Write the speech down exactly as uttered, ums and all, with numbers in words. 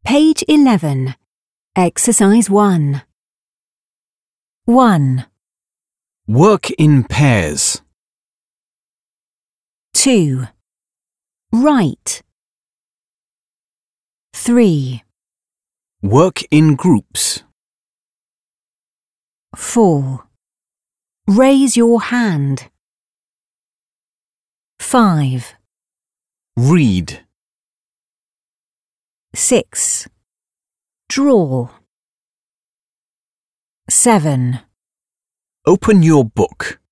Page eleven. Exercise one. one. Work in pairs. two. Write. three. Work in groups. four. Raise your hand. five. Read. six. Draw. seven. Open your book.